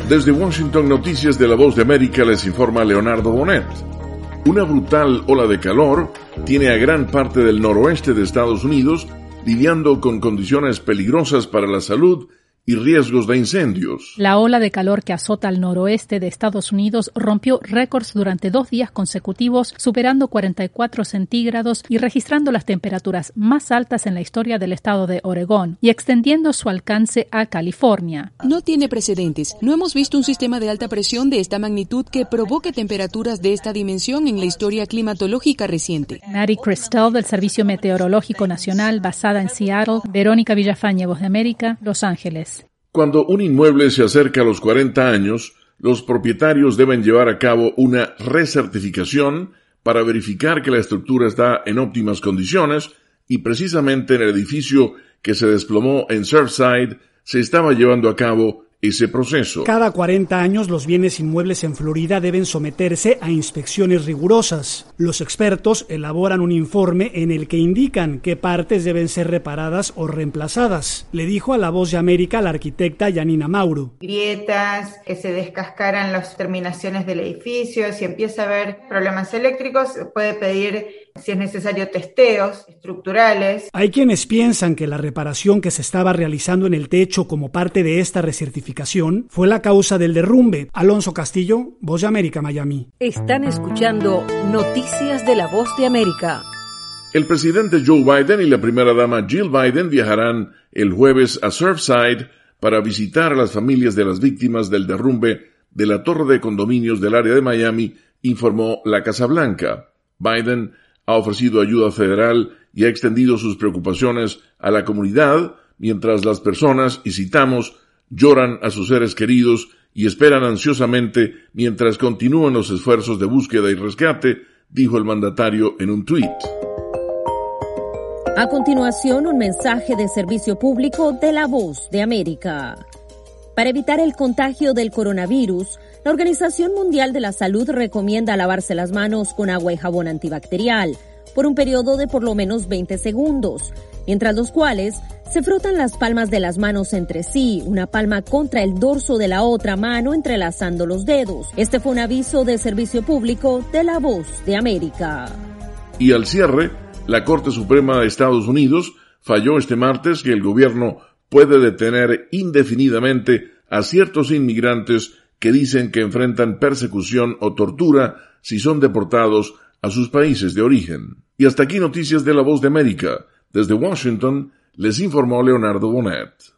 Desde Washington, Noticias de la Voz de América, les informa Leonardo Bonet. Una brutal ola de calor tiene a gran parte del noroeste de Estados Unidos lidiando con condiciones peligrosas para la salud y riesgos de incendios. La ola de calor que azota al noroeste de Estados Unidos rompió récords durante 2 días consecutivos, superando 44 centígrados y registrando las temperaturas más altas en la historia del estado de Oregón y extendiendo su alcance a California. No tiene precedentes. No hemos visto un sistema de alta presión de esta magnitud que provoque temperaturas de esta dimensión en la historia climatológica reciente. Mary Cristel, del Servicio Meteorológico Nacional, basada en Seattle. Verónica Villafañe, Voz de América, Los Ángeles. Cuando un inmueble se acerca a los 40 años, los propietarios deben llevar a cabo una recertificación para verificar que la estructura está en óptimas condiciones y precisamente en el edificio que se desplomó en Surfside se estaba llevando a cabo ese proceso. Cada 40 años los bienes inmuebles en Florida deben someterse a inspecciones rigurosas. Los expertos elaboran un informe en el que indican qué partes deben ser reparadas o reemplazadas. Le dijo a La Voz de América la arquitecta Yanina Mauro. Grietas, que se descascaran las terminaciones del edificio, si empieza a haber problemas eléctricos, puede pedir, si es necesario, testeos estructurales. Hay quienes piensan que la reparación que se estaba realizando en el techo como parte de esta recertificación fue la causa del derrumbe. Alonso Castillo, Voz de América, Miami. Están escuchando Noticias de la Voz de América. El presidente Joe Biden y la primera dama Jill Biden viajarán el jueves a Surfside para visitar a las familias de las víctimas del derrumbe de la torre de condominios del área de Miami, informó la Casa Blanca. Biden ha ofrecido ayuda federal y ha extendido sus preocupaciones a la comunidad, mientras las personas, y citamos, lloran a sus seres queridos y esperan ansiosamente mientras continúan los esfuerzos de búsqueda y rescate, dijo el mandatario en un tuit. A continuación, un mensaje de servicio público de La Voz de América. Para evitar el contagio del coronavirus, la Organización Mundial de la Salud recomienda lavarse las manos con agua y jabón antibacterial por un periodo de por lo menos 20 segundos, mientras los cuales se frotan las palmas de las manos entre sí, una palma contra el dorso de la otra mano entrelazando los dedos. Este fue un aviso de servicio público de La Voz de América. Y al cierre, la Corte Suprema de Estados Unidos falló este martes que el gobierno puede detener indefinidamente a ciertos inmigrantes que dicen que enfrentan persecución o tortura si son deportados a sus países de origen. Y hasta aquí Noticias de la Voz de América. Desde Washington, les informó Leonardo Bonet.